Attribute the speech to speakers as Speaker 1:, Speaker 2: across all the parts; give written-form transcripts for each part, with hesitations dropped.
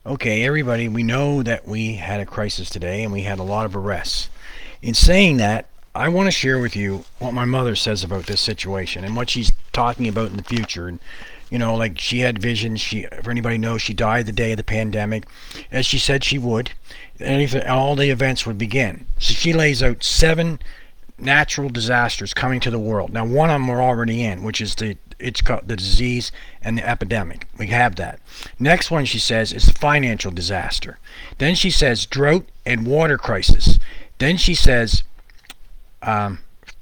Speaker 1: Okay, everybody, we know that we had a crisis today and we had a lot of arrests. In saying that, I want to share with you what my mother says about this situation and what she's talking about in the future. And like she had visions. For anybody knows, she died the day of the pandemic, as she said she would, and if all the events would begin. So she lays out 7 natural disasters coming to the world. Now, one of them we're already in, which is it's called the disease and the epidemic. We have that. Next one, she says, is the financial disaster. Then she says drought and water crisis. Then she says um,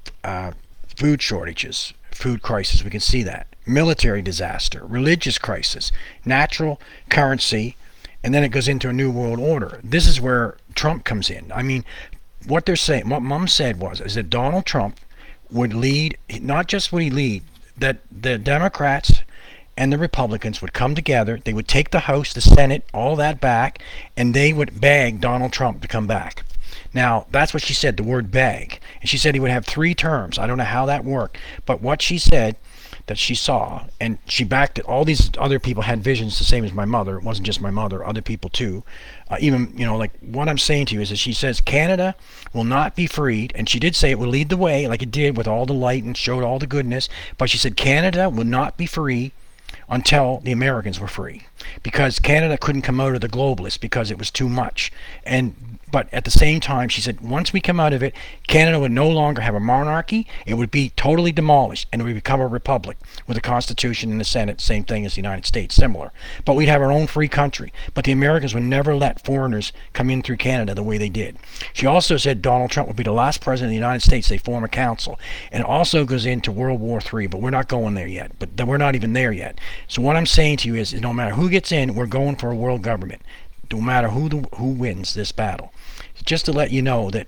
Speaker 1: food shortages, food crisis. We can see that. Military disaster, religious crisis, natural currency, and then it goes into a new world order. This is where Trump comes in. I mean, what they're saying, what Mom said is that Donald Trump would lead. Not just would he lead, that the Democrats and the Republicans would come together. They would take the House, the Senate, all that back, and they would beg Donald Trump to come back. Now, that's what she said, the word beg. And she said he would have 3 terms. I don't know how that worked. But what she said that she saw, and she backed it. All these other people had visions the same as my mother. It wasn't just my mother, other people too. Even, like what I'm saying to you is that she says Canada will not be freed, and she did say it will lead the way, like it did with all the light and showed all the goodness. But she said Canada will not be free until the Americans were free, because Canada couldn't come out of the globalists because it was too much. But at the same time, she said once we come out of it, Canada would no longer have a monarchy. It would be totally demolished, and it would become a republic with a constitution and the Senate, same thing as the United States, similar. But we'd have our own free country. But the Americans would never let foreigners come in through Canada the way they did. She also said Donald Trump would be the last president of the United States. They form a council. And it also goes into World War III, but we're not going there yet. But we're not even there yet. So what I'm saying to you is no matter who gets in, we're going for a world government. No matter who wins this battle. Just to let you know that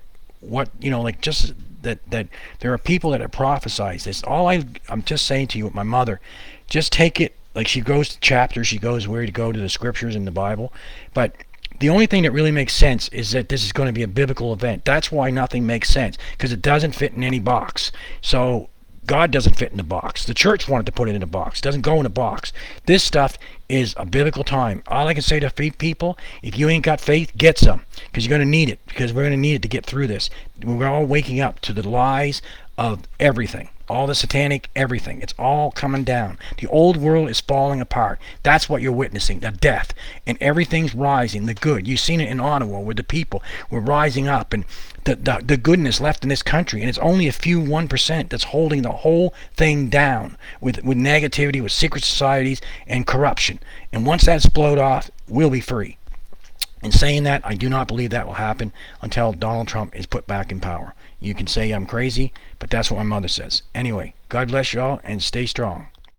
Speaker 1: just that there are people that have prophesied this. I'm just saying to you with my mother, just take it like she goes to chapters, she goes where to go to the scriptures in the Bible. But the only thing that really makes sense is that this is going to be a biblical event. That's why nothing makes sense, because it doesn't fit in any box. So God doesn't fit in a box. The church wanted to put it in a box. It doesn't go in a box. This stuff is a biblical time. All I can say to people, if you ain't got faith, get some, because you're going to need it, because we're going to need it to get through this. We're all waking up to the lies of everything. All the satanic everything. It's all coming down. The old world is falling apart. That's what you're witnessing, the death. And everything's rising, the good. You've seen it in Ottawa where the people were rising up, and the goodness left in this country. And it's only a few 1% that's holding the whole thing down with negativity, with secret societies and corruption. And once that's blowed off, we'll be free. In saying that, I do not believe that will happen until Donald Trump is put back in power. You can say I'm crazy, but that's what my mother says. Anyway, God bless you all and stay strong.